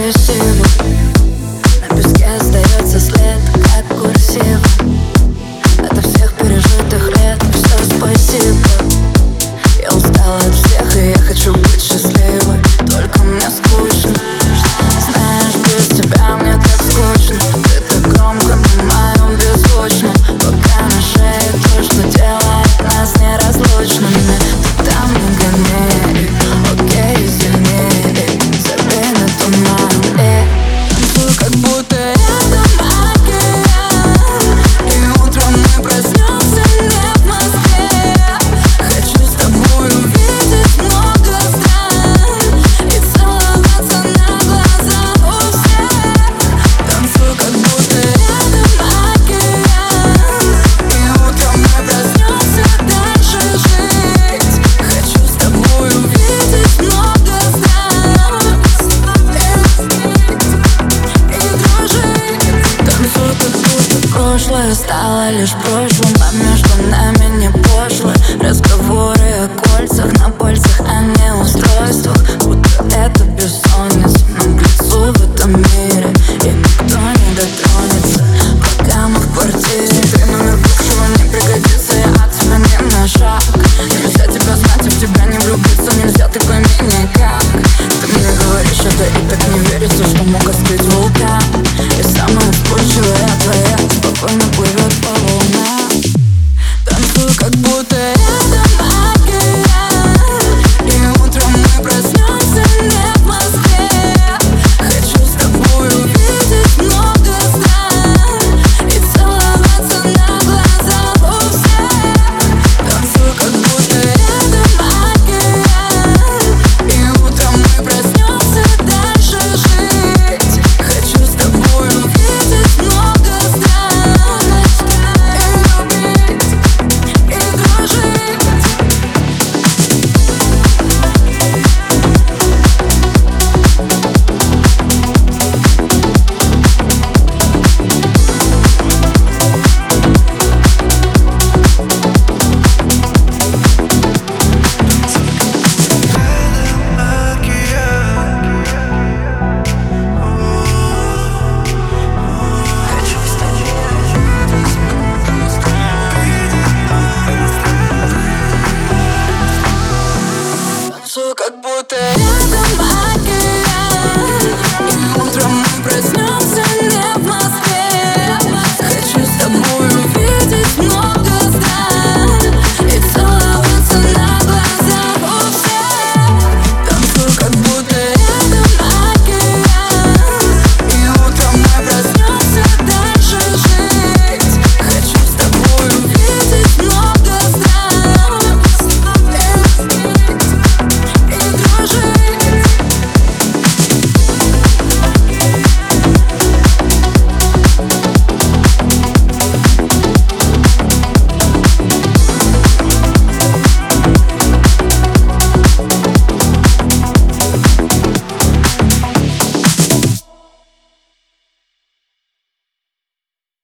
красиво. На песке остается след, как курсив. Ото всех пережитых лет все спасибо. Я устала от всех, и я хочу быть счастливой. Только мне скучно. Знаешь, без тебя мне так скучно. Ты так громко на моем беззвучно. Пока на шее то, что делает нас неразлучными. Ты там не гони, окей, извини. Забей на туман и танцуй, как будто рядом океан. И утром мы проснемся не в Москве. Хочу с тобой увидеть много стран и целоваться на глазах у всех. Танцуй, как будто рядом океан. И утром мы проснемся дальше жить. Хочу с тобой увидеть много стран и дружить. Танцуй, как будто прошлое стало лишь прошлым, а между нами не пошлые разговоры о кольцах на пальцах, а не устройствах. Будто это бессонница нам к лицу в этом мире, и никто не дотронется, пока мы в квартире. Ты номер бывшего не пригодится, я от тебя не на шаг. Нельзя тебя знать, и в тебя не влюбиться. Нельзя, ты пойми никак. Ты мне говоришь это, и так не верится, что мог открыть